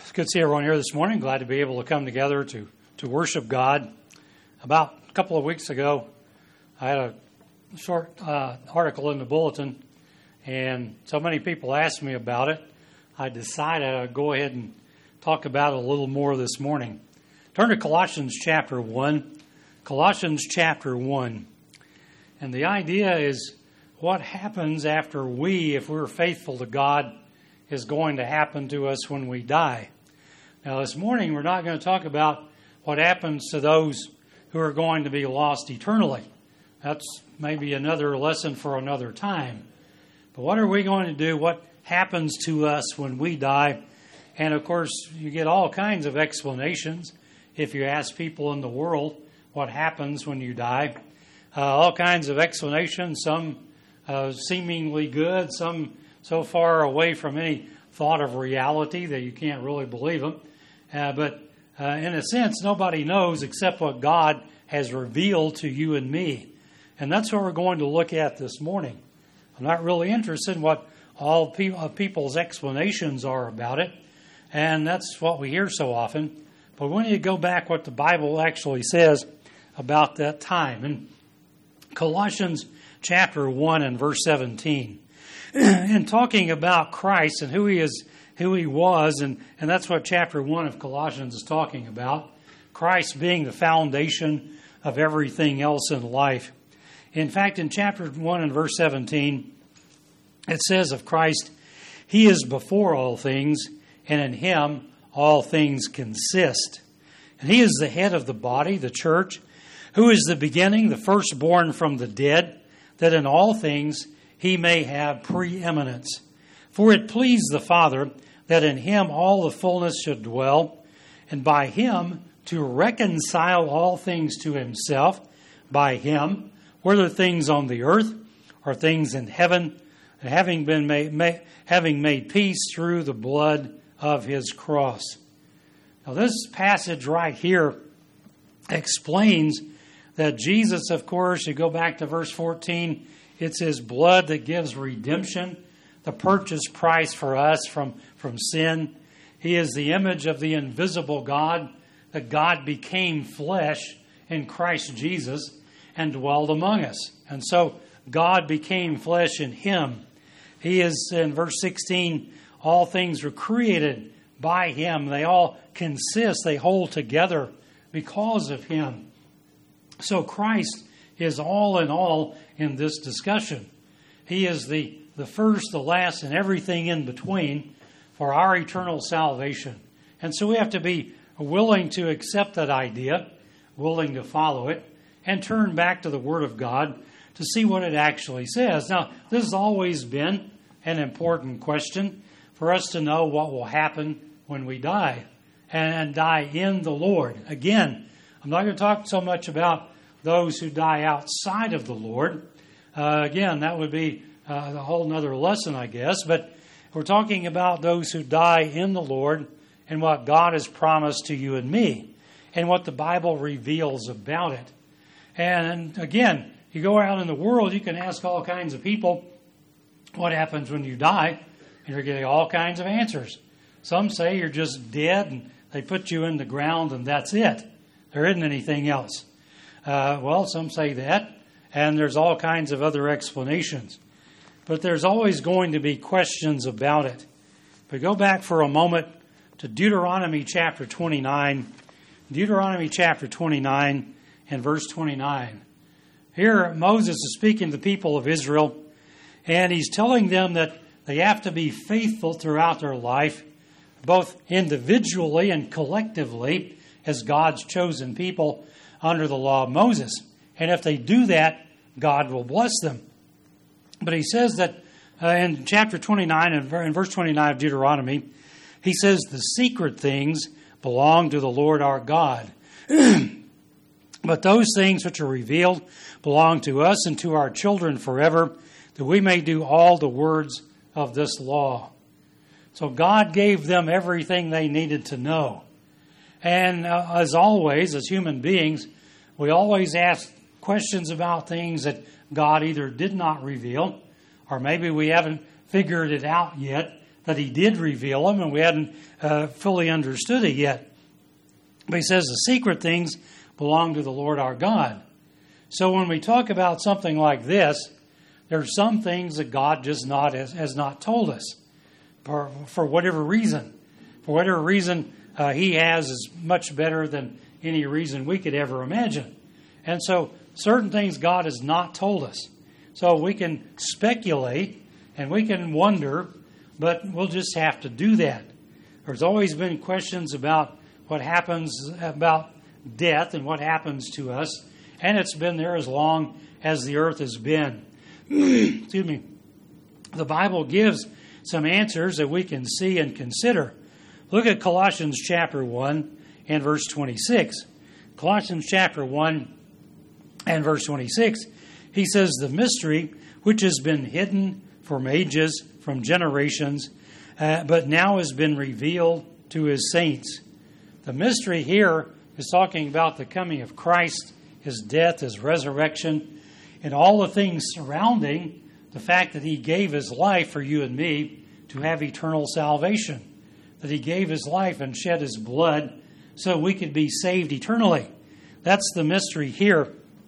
It's good to see everyone here this morning. Glad to be able to come together to worship God. About a couple of weeks ago, I had a short article in the bulletin, and so many people asked me about it, I decided I'd go ahead and talk about it a little more this morning. Turn to Colossians chapter 1. Colossians chapter 1. And the idea is what happens after if we're faithful to God, is going to happen to us when we die. Now, this morning, we're not going to talk about what happens to those who are going to be lost eternally. That's maybe another lesson for another time. But what are we going to do? What happens to us when we die? And, of course, you get all kinds of explanations if you ask people in the world what happens when you die. All kinds of explanations, some seemingly good, some so far away from any thought of reality that you can't really believe them. But in a sense, nobody knows except what God has revealed to you and me. And that's what we're going to look at this morning. I'm not really interested in what all people's explanations are about it. And that's what we hear so often. But we need to go back what the Bible actually says about that time. In Colossians chapter 1 and verse 17. And talking about Christ and who he was, and that's what chapter 1 of Colossians is talking about. Christ being the foundation of everything else in life. In fact, in chapter 1 and verse 17, it says of Christ, He is before all things, and in Him all things consist. And He is the head of the body, the church, who is the beginning, the firstborn from the dead, that in all things He may have preeminence. For it pleased the Father that in Him all the fullness should dwell, and by Him to reconcile all things to Himself, by Him, whether things on the earth or things in heaven, and having made peace through the blood of His cross. Now this passage right here explains that Jesus, of course, you go back to verse 14, it's His blood that gives redemption, the purchase price for us from sin. He is the image of the invisible God, that God became flesh in Christ Jesus and dwelled among us. And so God became flesh in Him. He is, in verse 16, all things were created by Him. They all consist, they hold together because of Him. So Christ is all in all in this discussion. He is the first, the last, and everything in between for our eternal salvation. And so we have to be willing to accept that idea, willing to follow it, and turn back to the Word of God to see what it actually says. Now, this has always been an important question for us to know what will happen when we die, and die in the Lord. Again, I'm not going to talk so much about those who die outside of the Lord. Again, that would be a whole other lesson, I guess. But we're talking about those who die in the Lord and what God has promised to you and me and what the Bible reveals about it. And again, you go out in the world, you can ask all kinds of people what happens when you die, and you're getting all kinds of answers. Some say you're just dead and they put you in the ground and that's it. There isn't anything else. Well, some say that, and there's all kinds of other explanations. But there's always going to be questions about it. But go back for a moment to Deuteronomy chapter 29. Deuteronomy chapter 29 and verse 29. Here Moses is speaking to the people of Israel, and he's telling them that they have to be faithful throughout their life, both individually and collectively, as God's chosen people under the law of Moses. And if they do that, God will bless them. But he says that in chapter 29 and in verse 29 of Deuteronomy, he says the secret things belong to the Lord our God. But those things which are revealed belong to us and to our children forever, that we may do all the words of this law. So God gave them everything they needed to know. And as always, as human beings, we always ask questions about things that God either did not reveal, or maybe we haven't figured it out yet, that he did reveal them, and we hadn't fully understood it yet. But he says the secret things belong to the Lord our God. So when we talk about something like this, there's some things that God just has not told us for whatever reason. For whatever reason he has is much better than any reason we could ever imagine. And so certain things God has not told us. So we can speculate and we can wonder, but we'll just have to do that. There's always been questions about what happens about death and what happens to us, and it's been there as long as the earth has been. Excuse me. The Bible gives some answers that we can see and consider. Look at Colossians chapter 1 and verse 26. Colossians chapter 1 and verse 26. He says, the mystery which has been hidden from ages, from generations, but now has been revealed to his saints. The mystery here is talking about the coming of Christ, his death, his resurrection, and all the things surrounding the fact that he gave his life for you and me to have eternal salvation. That he gave his life and shed his blood so we could be saved eternally. That's the mystery here.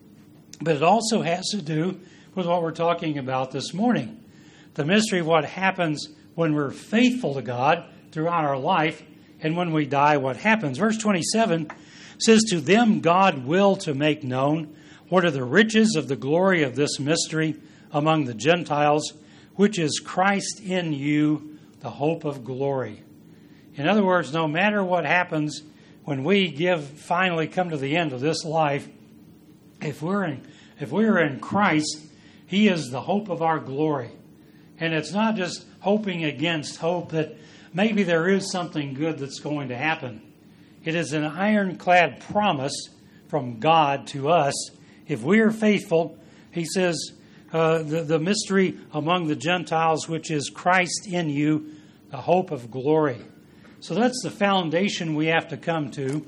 But it also has to do with what we're talking about this morning. The mystery of what happens when we're faithful to God throughout our life, and when we die, what happens. Verse 27 says, to them God will to make known what are the riches of the glory of this mystery among the Gentiles, which is Christ in you, the hope of glory. In other words, no matter what happens when we finally come to the end of this life, if we're in Christ, he is the hope of our glory. And it's not just hoping against hope that maybe there is something good that's going to happen. It is an ironclad promise from God to us. If we are faithful, he says, the mystery among the Gentiles, which is Christ in you, the hope of glory. So that's the foundation we have to come to,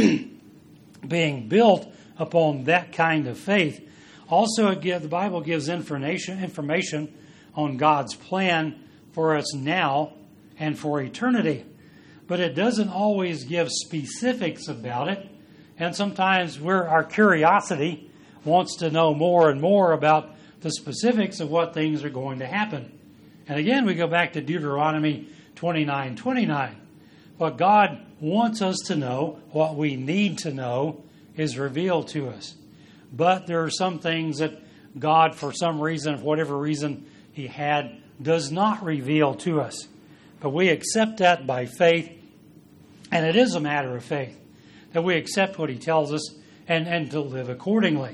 being built upon that kind of faith. Also, the Bible gives information on God's plan for us now and for eternity. But it doesn't always give specifics about it. And sometimes our curiosity wants to know more and more about the specifics of what things are going to happen. And again, we go back to Deuteronomy 29:29. What God wants us to know, what we need to know, is revealed to us. But there are some things that God, for some reason, for whatever reason he had, does not reveal to us. But we accept that by faith, and it is a matter of faith, that we accept what he tells us and to live accordingly.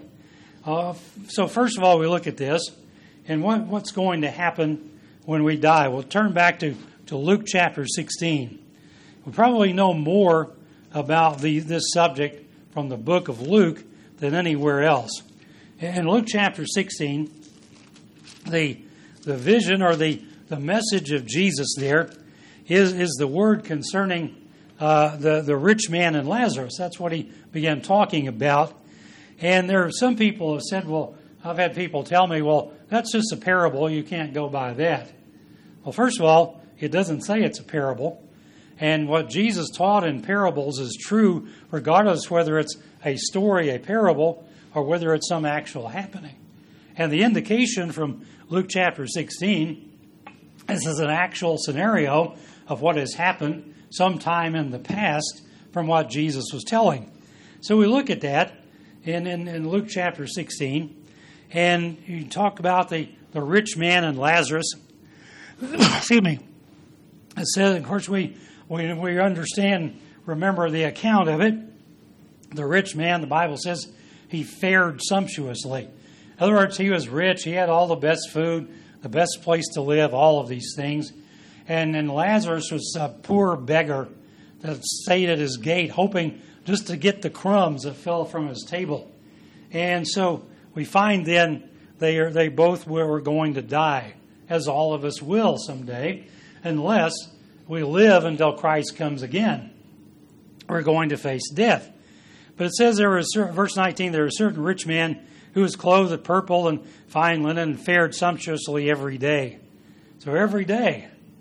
So first of all, we look at this, and what's going to happen when we die. We'll turn back to Luke chapter 16. We probably know more about this subject from the book of Luke than anywhere else. In Luke chapter 16, the vision or the message of Jesus there is the word concerning the rich man and Lazarus. That's what he began talking about. And there are some people who have said, well, I've had people tell me, well, that's just a parable. You can't go by that. Well, first of all, it doesn't say it's a parable. And what Jesus taught in parables is true regardless whether it's a story, a parable, or whether it's some actual happening. And the indication from Luke chapter 16, this is an actual scenario of what has happened sometime in the past from what Jesus was telling. So we look at that in Luke chapter 16, and you talk about the rich man and Lazarus. Excuse me. It says, of course, we understand, remember the account of it. The rich man, the Bible says, he fared sumptuously. In other words, he was rich. He had all the best food, the best place to live, all of these things. And Lazarus was a poor beggar that stayed at his gate, hoping just to get the crumbs that fell from his table. And so we find then they both were going to die, as all of us will someday, unless we live until Christ comes again. We're going to face death. But it says verse 19, there was a certain rich man who was clothed with purple and fine linen and fared sumptuously every day. So every day.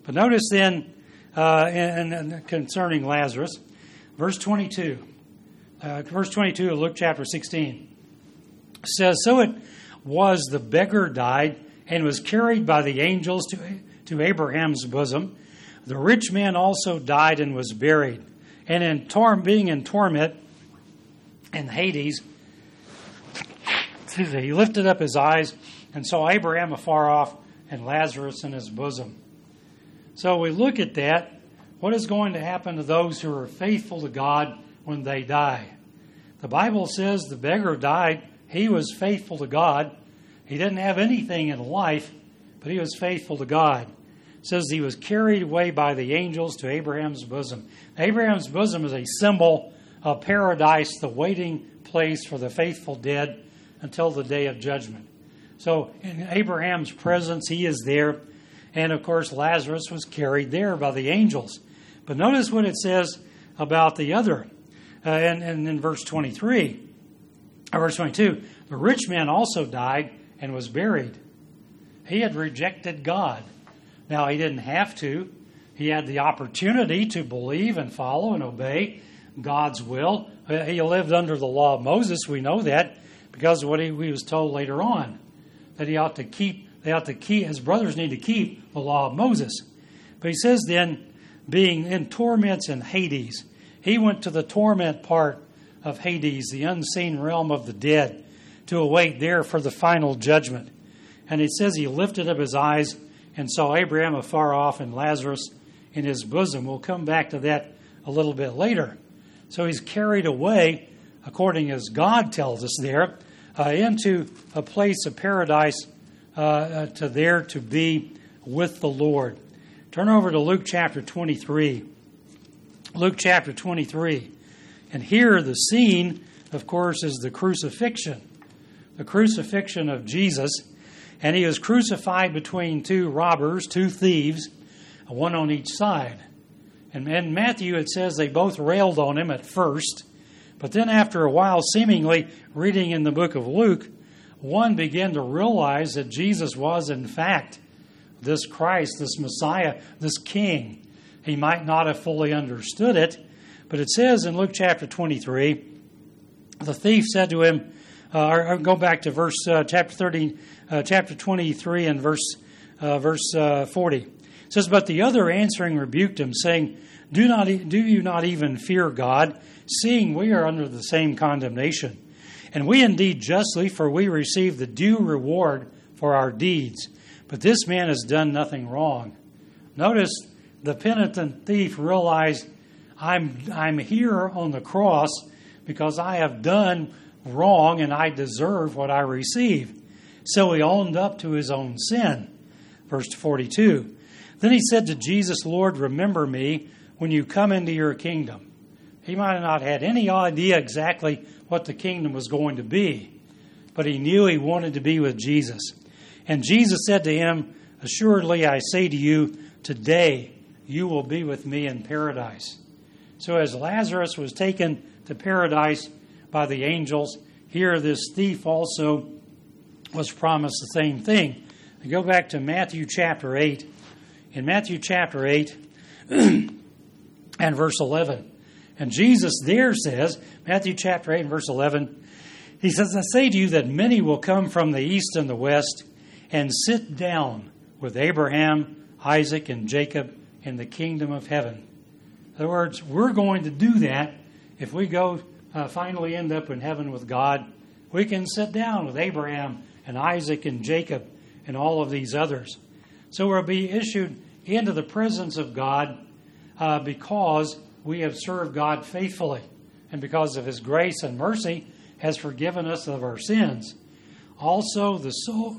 But notice then, concerning Lazarus, verse 22. Verse 22 of Luke chapter 16 says, "So it was the beggar died and was carried by the angels to Abraham's bosom. The rich man also died and was buried. And being in torment in Hades, he lifted up his eyes and saw Abraham afar off and Lazarus in his bosom." So we look at that. What is going to happen to those who are faithful to God when they die? The Bible says the beggar died. He was faithful to God. He didn't have anything in life, but he was faithful to God. It says he was carried away by the angels to Abraham's bosom. Abraham's bosom is a symbol of paradise, the waiting place for the faithful dead until the day of judgment. So in Abraham's presence, he is there. And of course, Lazarus was carried there by the angels. But notice what it says about the other. And in verse 23, or verse 22, the rich man also died and was buried. He had rejected God. Now, he didn't have to. He had the opportunity to believe and follow and obey God's will. He lived under the law of Moses. We know that because of what he was told later on, that he ought to keep. His brothers need to keep the law of Moses. But he says then, being in torments in Hades, he went to the torment part of Hades, the unseen realm of the dead, to await there for the final judgment. And it says he lifted up his eyes and saw Abraham afar off and Lazarus in his bosom. We'll come back to that a little bit later. So he's carried away, according as God tells us there, into a place of paradise, to be with the Lord. Turn over to Luke chapter 23. Luke chapter 23. And here the scene, of course, is the crucifixion. The crucifixion of Jesus. And he was crucified between two robbers, two thieves, one on each side. And in Matthew it says they both railed on him at first. But then after a while, seemingly reading in the book of Luke, one began to realize that Jesus was, in fact, this Christ, this Messiah, this King. He might not have fully understood it, but it says in Luke chapter 23, the thief said to him, or go back to verse chapter 23 and verse 40. It says, "But the other answering rebuked him, saying, Do you not even fear God, seeing we are under the same condemnation? And we indeed justly, for we receive the due reward for our deeds. But this man has done nothing wrong." Notice the penitent thief realized, I'm here on the cross because I have done wrong and I deserve what I receive. So he owned up to his own sin. Verse 42. "Then he said to Jesus, Lord, remember me when you come into your kingdom." He might have not had any idea exactly what the kingdom was going to be, but he knew he wanted to be with Jesus. And Jesus said to him, "Assuredly, I say to you, today you will be with me in paradise." So as Lazarus was taken to paradise by the angels, here this thief also was promised the same thing. And go back to Matthew chapter 8. In Matthew chapter 8 and verse 11. And Jesus there says, Matthew chapter 8 and verse 11, he says, "I say to you that many will come from the east and the west and sit down with Abraham, Isaac, and Jacob in the kingdom of heaven." In other words, we're going to do that if we go finally end up in heaven with God. We can sit down with Abraham and Isaac and Jacob and all of these others. So we'll be issued into the presence of God because we have served God faithfully, and because of His grace and mercy has forgiven us of our sins. Also, the soul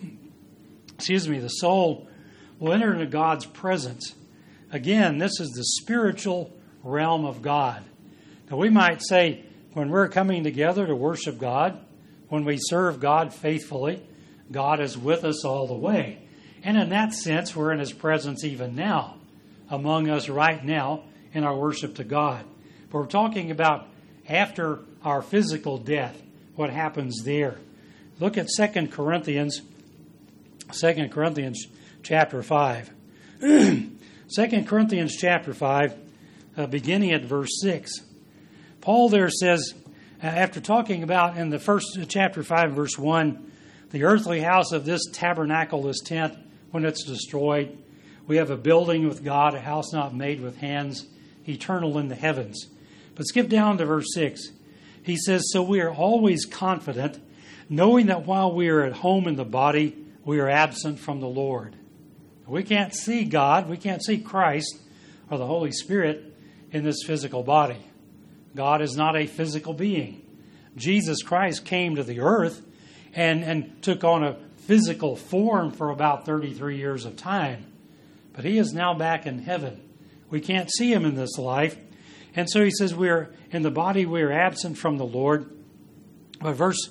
will enter into God's presence. Again, this is the spiritual realm of God. Now, we might say when we're coming together to worship God, when we serve God faithfully, God is with us all the way. And in that sense, we're in His presence even now, among us right now, in our worship to God. But we're talking about after our physical death, what happens there. Look at 2 Corinthians chapter 5. 2 2 Corinthians chapter 5, beginning at verse 6. Paul there says, after talking about in the first chapter 5, verse 1, the earthly house of this tabernacle, this tent, when it's destroyed, we have a building with God, a house not made with hands, eternal in the heavens. But skip down to verse 6. He says, so we are always confident, knowing that while we are at home in the body, we are absent from the Lord. We can't see God, we can't see Christ or the Holy Spirit in this physical body. God is not a physical being. Jesus Christ came to the earth and took on a physical form for about 33 years of time. But he is now back in heaven. We can't see him in this life. And so he says we are in the body, we are absent from the Lord. But verse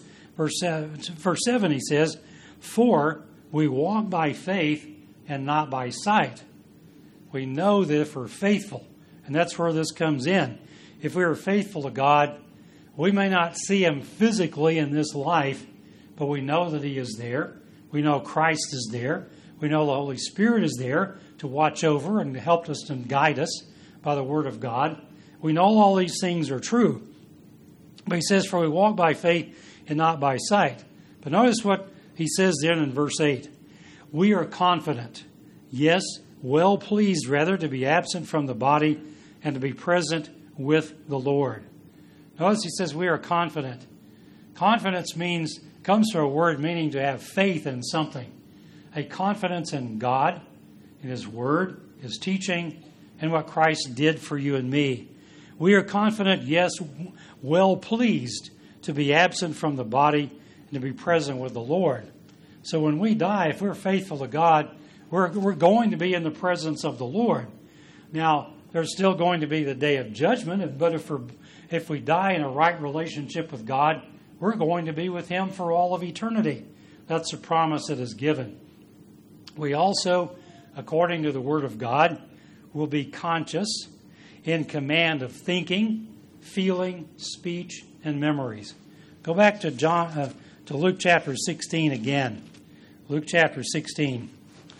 7 he says, for we walk by faith and not by sight. We know that if we're faithful, and that's where this comes in. If we are faithful to God, we may not see him physically in this life, but we know that he is there. We know Christ is there. We know the Holy Spirit is there to watch over and to help us and guide us by the Word of God. We know all these things are true. But he says, for we walk by faith and not by sight. But notice what he says then in verse 8. We are confident, yes, well pleased rather to be absent from the body and to be present with the Lord. Notice he says we are confident. Confidence comes from a word meaning to have faith in something. A confidence in God, in His Word, His teaching, and what Christ did for you and me. We are confident, yes, well pleased to be absent from the body and to be present with the Lord. So when we die, if we're faithful to God, we're going to be in the presence of the Lord. Now, there's still going to be the day of judgment, but if we die in a right relationship with God, we're going to be with Him for all of eternity. That's the promise that is given. We also, according to the Word of God, will be conscious, in command of thinking, feeling, speech, and memories. Go back to Luke chapter 16 again. Luke chapter 16.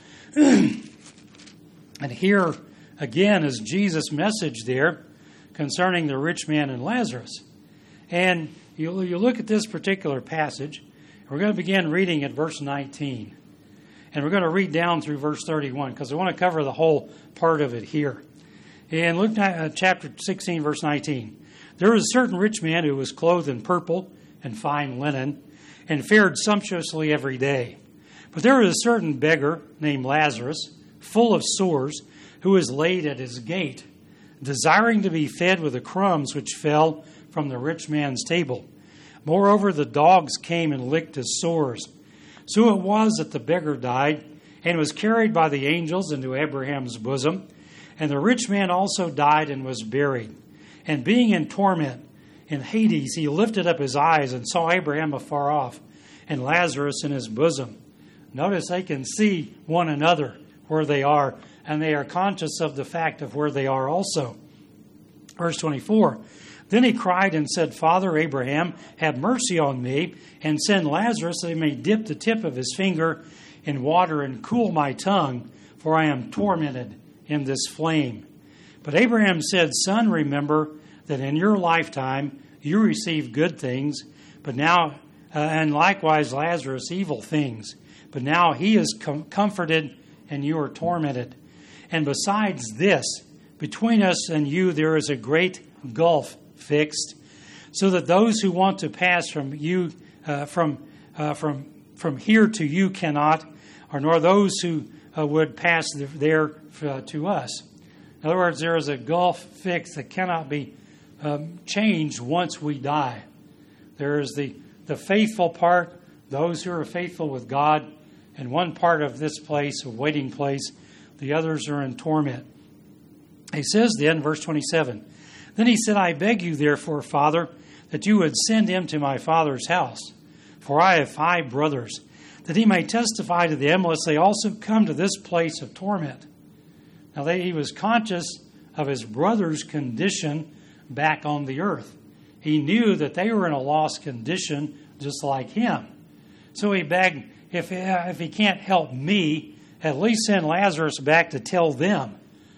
And here again is Jesus' message there concerning the rich man and Lazarus. And you look at this particular passage. We're going to begin reading at verse 19. And we're going to read down through verse 31 because I want to cover the whole part of it here. In Luke chapter 16, verse 19, there was a certain rich man who was clothed in purple and fine linen and fared sumptuously every day. But there was a certain beggar named Lazarus, full of sores, who was laid at his gate, desiring to be fed with the crumbs which fell from the rich man's table. Moreover, the dogs came and licked his sores. So it was that the beggar died and was carried by the angels into Abraham's bosom. And the rich man also died and was buried. And being in torment in Hades, he lifted up his eyes and saw Abraham afar off and Lazarus in his bosom. Notice they can see one another where they are, and they are conscious of the fact of where they are also. Verse 24, then he cried and said, Father Abraham, have mercy on me, and send Lazarus that he may dip the tip of his finger in water and cool my tongue, for I am tormented in this flame. But Abraham said, Son, remember that in your lifetime you received good things, but now, and likewise Lazarus evil things. But now he is comforted and you are tormented. And besides this, between us and you there is a great gulf fixed, so that those who want to pass from you from here to you cannot, or nor those who would pass there to us. In other words, there is a gulf fixed that cannot be changed once we die. There is the faithful part, those who are faithful with God, and one part of this place, a waiting place, the others are in torment. He says then, verse 27, Then he said, I beg you therefore, Father, that you would send him to my father's house, for I have 5 brothers, that he may testify to them, lest they also come to this place of torment. Now he was conscious of his brother's condition back on the earth. He knew that they were in a lost condition just like him. So he begged, if he can't help me, at least send Lazarus back to tell them.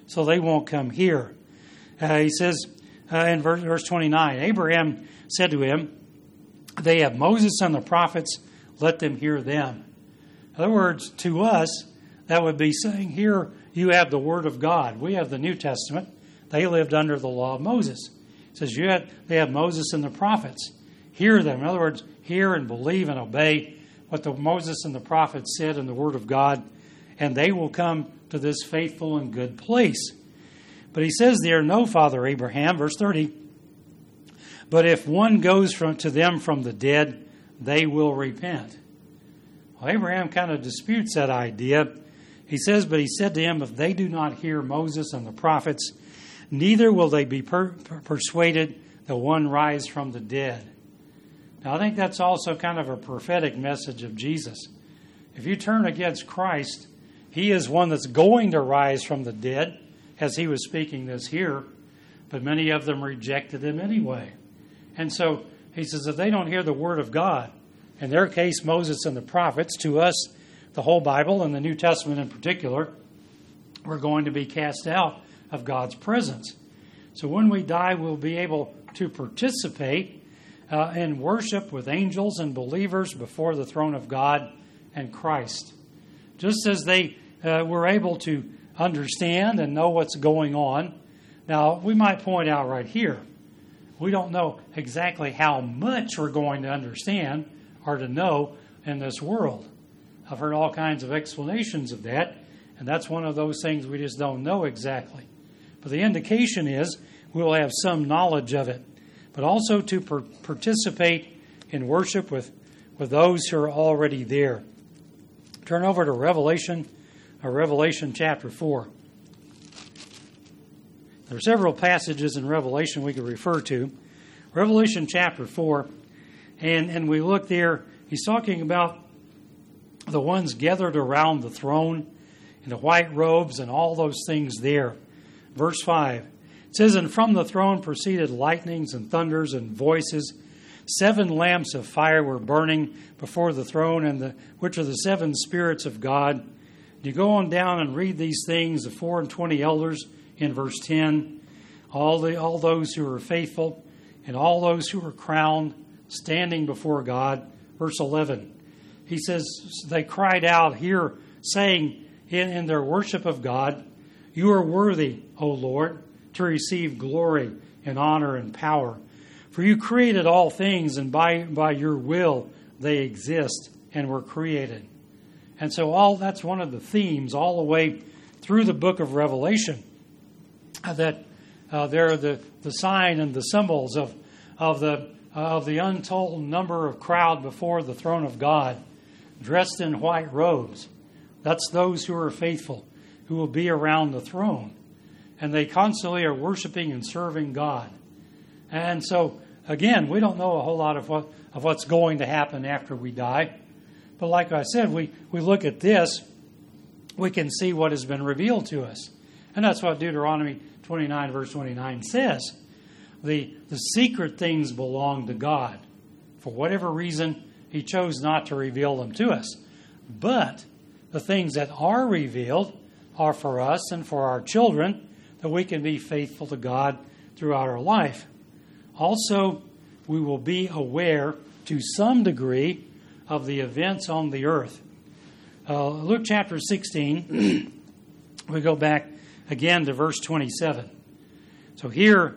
so they won't come here. He says in verse 29, Abraham said to him, they have Moses and the prophets, let them hear them. In other words, to us, that would be saying, here you have the Word of God. We have the New Testament. They lived under the law of Moses. It says they have Moses and the prophets. Hear them. In other words, hear and believe and obey what the Moses and the prophets said in the Word of God, and they will come to this faithful and good place. But he says there, no, Father Abraham, verse 30, but if one goes to them from the dead, they will repent. Well, Abraham kind of disputes that idea. He says, but he said to him, if they do not hear Moses and the prophets, neither will they be persuaded that one rise from the dead. Now, I think that's also kind of a prophetic message of Jesus. If you turn against Christ, he is one that's going to rise from the dead, as he was speaking this here, but many of them rejected him anyway. And so he says, if they don't hear the Word of God, in their case, Moses and the prophets, to us, the whole Bible and the New Testament in particular, we're going to be cast out of God's presence. So when we die, we'll be able to participate in worship with angels and believers before the throne of God and Christ. Just as they were able to understand and know what's going on. Now, we might point out right here, we don't know exactly how much we're going to understand or to know in this world. I've heard all kinds of explanations of that, and that's one of those things we just don't know exactly. But the indication is we'll have some knowledge of it, but also to participate in worship with those who are already there. Turn over to Revelation chapter 4. There are several passages in Revelation we could refer to. Revelation chapter 4, and we look there, he's talking about the ones gathered around the throne in the white robes and all those things there. Verse 5, it says, and from the throne proceeded lightnings and thunders and voices. 7 lamps of fire were burning before the throne, and which are the 7 spirits of God. You go on down and read these things, the 24 elders in verse 10, all those who are faithful and all those who are crowned standing before God. Verse 11, he says, they cried out here, saying in their worship of God, you are worthy, O Lord, to receive glory and honor and power. For you created all things, and by your will they exist and were created. And so that's one of the themes all the way through the book of Revelation, that there are the sign and the symbols of the untold number of crowd before the throne of God, dressed in white robes. That's those who are faithful, who will be around the throne. And they constantly are worshiping and serving God. And so, again, we don't know a whole lot of what's going to happen after we die. But like I said, we look at this, we can see what has been revealed to us. And that's what Deuteronomy 29, verse 29 says. The secret things belong to God. For whatever reason, he chose not to reveal them to us. But the things that are revealed are for us and for our children, that we can be faithful to God throughout our life. Also, we will be aware to some degree of the events on the earth. Luke chapter 16, we go back again to verse 27. So here,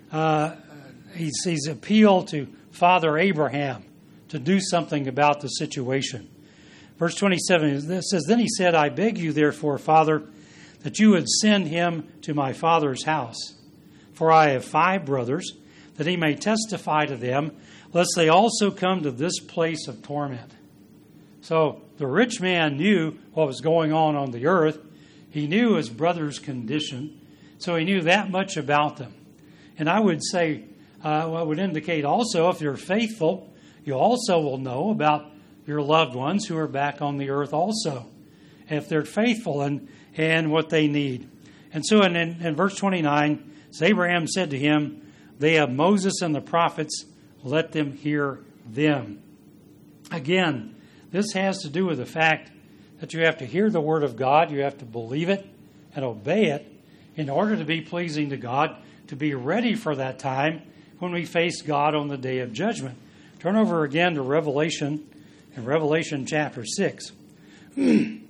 he's appealed to Father Abraham to do something about the situation. Verse 27 says, then he said, I beg you, therefore, Father, that you would send him to my father's house. For I have 5 brothers, that he may testify to them, lest they also come to this place of torment. So the rich man knew what was going on the earth. He knew his brother's condition, so he knew that much about them. And I would say, what would indicate also, if you're faithful, you also will know about your loved ones who are back on the earth also, if they're faithful and what they need. And so in verse 29, so Abraham said to him, they have Moses and the prophets, let them hear them. Again, this has to do with the fact that you have to hear the word of God, you have to believe it and obey it, in order to be pleasing to God, to be ready for that time when we face God on the day of judgment. Turn over again to Revelation, in Revelation chapter 6. In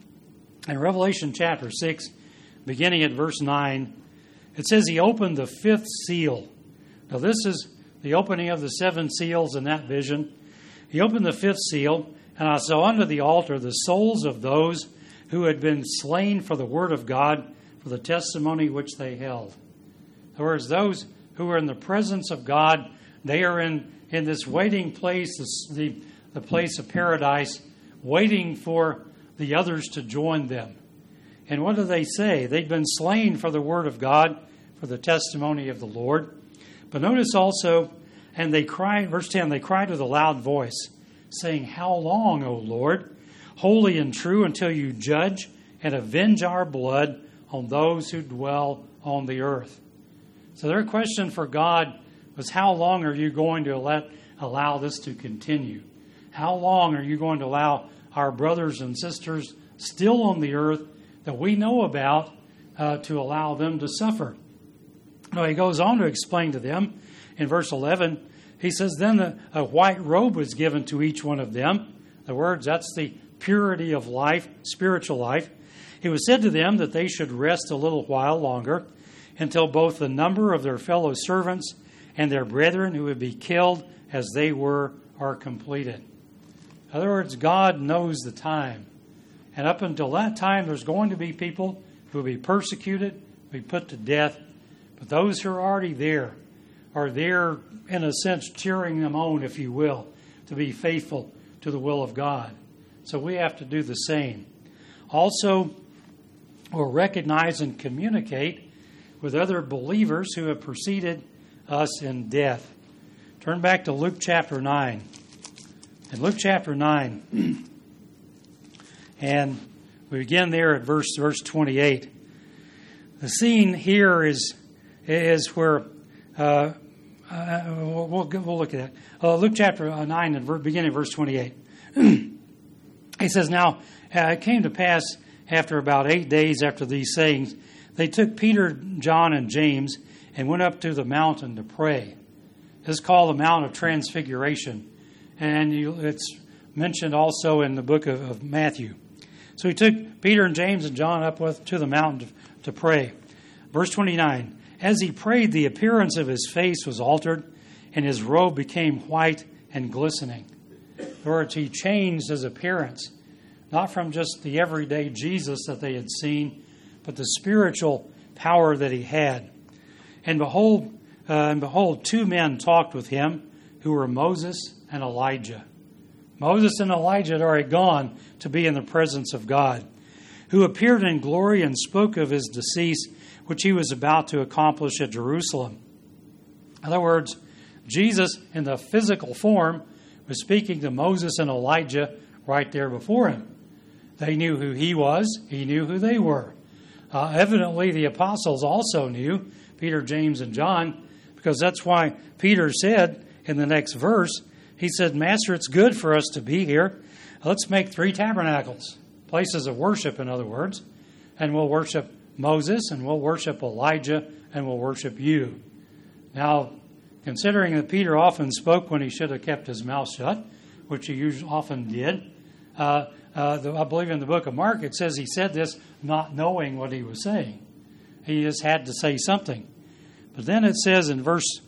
Revelation chapter 6, beginning at verse 9, it says, He opened the fifth seal. Now this is the opening of the seven seals in that vision. He opened the fifth seal, and I saw under the altar the souls of those who had been slain for the word of God, for the testimony which they held. In other words, those who are in the presence of God, they are in this waiting place, the place of paradise, waiting for the others to join them. And what do they say? They've been slain for the word of God, for the testimony of the Lord. But notice also, and they cried, verse 10, they cried with a loud voice, saying, How long, O Lord, holy and true, until you judge and avenge our blood on those who dwell on the earth? So their question for God was, how long are you going to allow this to continue? How long are you going to allow our brothers and sisters still on the earth that we know about to allow them to suffer? Now, he goes on to explain to them in verse 11. He says, Then a white robe was given to each one of them. The words, that's the purity of life, spiritual life. It was said to them that they should rest a little while longer until both the number of their fellow servants and their brethren who would be killed as they were are completed. In other words, God knows the time. And up until that time, there's going to be people who will be persecuted, be put to death. But those who are already there are there, in a sense, cheering them on, if you will, to be faithful to the will of God. So we have to do the same. Also, we'll recognize and communicate with other believers who have preceded us in death. Turn back to Luke chapter 9. In Luke chapter 9, and we begin there at verse 28. The scene here is where we'll look at that. Luke chapter 9 and beginning of verse 28. He says, Now it came to pass after about 8 days after these sayings, they took Peter, John, and James and went up to the mountain to pray. This is called the Mount of Transfiguration. And it's mentioned also in the book of Matthew. So he took Peter and James and John up to the mountain to pray. Verse 29, As he prayed, the appearance of his face was altered, and his robe became white and glistening. In other words, he changed his appearance, not from just the everyday Jesus that they had seen, but the spiritual power that he had. And behold, two men talked with him, who were Moses and Elijah. Moses and Elijah had already gone to be in the presence of God, who appeared in glory and spoke of his decease, which he was about to accomplish at Jerusalem. In other words, Jesus, in the physical form, was speaking to Moses and Elijah right there before him. They knew who he was. He knew who they were. Evidently, the apostles also knew, Peter, James, and John, because that's why Peter said in the next verse, he said, Master, it's good for us to be here. Let's make 3 tabernacles, places of worship, in other words, and we'll worship Moses, and we'll worship Elijah, and we'll worship you. Now, considering that Peter often spoke when he should have kept his mouth shut, which he usually often did, I believe in the book of Mark it says he said this not knowing what he was saying. He just had to say something. But then it says in verse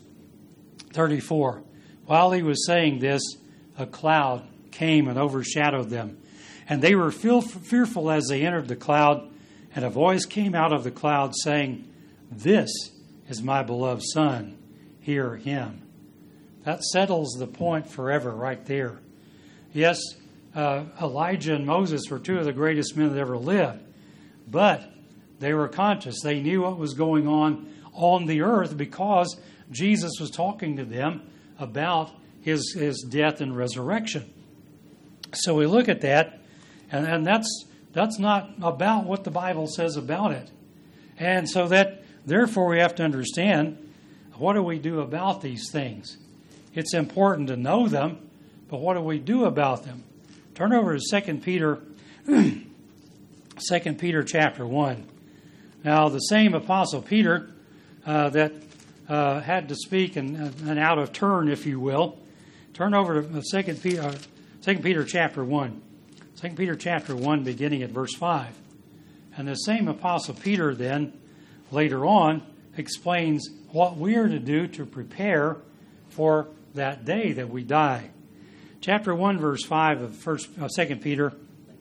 34, while he was saying this, a cloud came and overshadowed them. And they were fearful as they entered the cloud, and a voice came out of the cloud saying, This is my beloved Son, hear him. That settles the point forever right there. Yes, Elijah and Moses were 2 of the greatest men that ever lived, but they were conscious. They knew what was going on the earth because Jesus was talking to them about his death and resurrection. So we look at that, and that's not about what the Bible says about it. And so that, therefore, we have to understand, what do we do about these things? It's important to know them, but what do we do about them? Turn over to 2 Peter chapter 1. Now, the same Apostle Peter that had to speak and out of turn, if you will, turn over to 2 Peter chapter 1. 2 Peter chapter 1, beginning at verse 5. And the same Apostle Peter then, later on, explains what we are to do to prepare for that day that we die. Chapter 1, verse 5 of 2 Peter,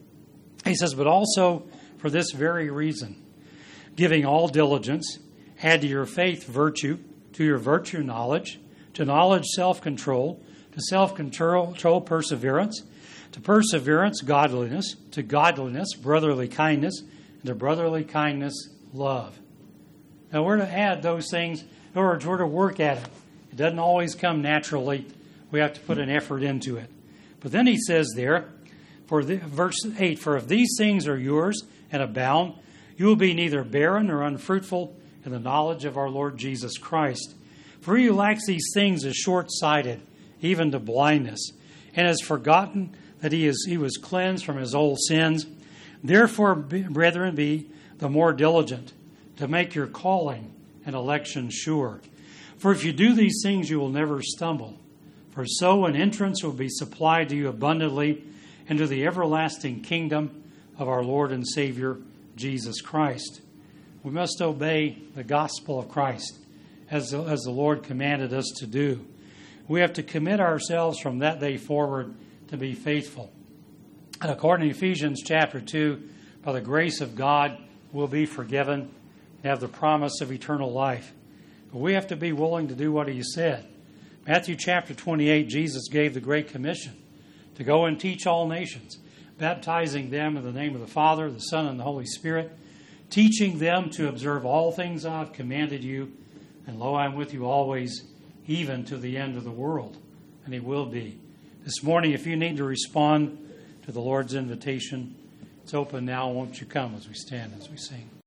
he says, "But also for this very reason, giving all diligence, add to your faith virtue, to your virtue knowledge, to knowledge self-control, to self-control perseverance, to perseverance godliness, to godliness brotherly kindness, and to brotherly kindness love." Now we're to add those things, in other words, we're to work at it. It doesn't always come naturally. We have to put an effort into it. But then he says there, verse 8, "For if these things are yours and abound, you will be neither barren nor unfruitful in the knowledge of our Lord Jesus Christ. For he who lacks these things is short-sighted, even to blindness, and has forgotten that he was cleansed from his old sins. Therefore, brethren, be the more diligent to make your calling and election sure. For if you do these things, you will never stumble. For so an entrance will be supplied to you abundantly into the everlasting kingdom of our Lord and Savior, Jesus Christ." We must obey the gospel of Christ as the Lord commanded us to do. We have to commit ourselves from that day forward to be faithful. And according to Ephesians chapter 2, by the grace of God, we'll be forgiven and have the promise of eternal life. But we have to be willing to do what he said. Matthew chapter 28, Jesus gave the Great Commission to go and teach all nations, baptizing them in the name of the Father, the Son, and the Holy Spirit, teaching them to observe all things I have commanded you, and lo, I am with you always, even to the end of the world. And he will be. This morning, if you need to respond to the Lord's invitation, it's open now. Won't you come as we stand, as we sing?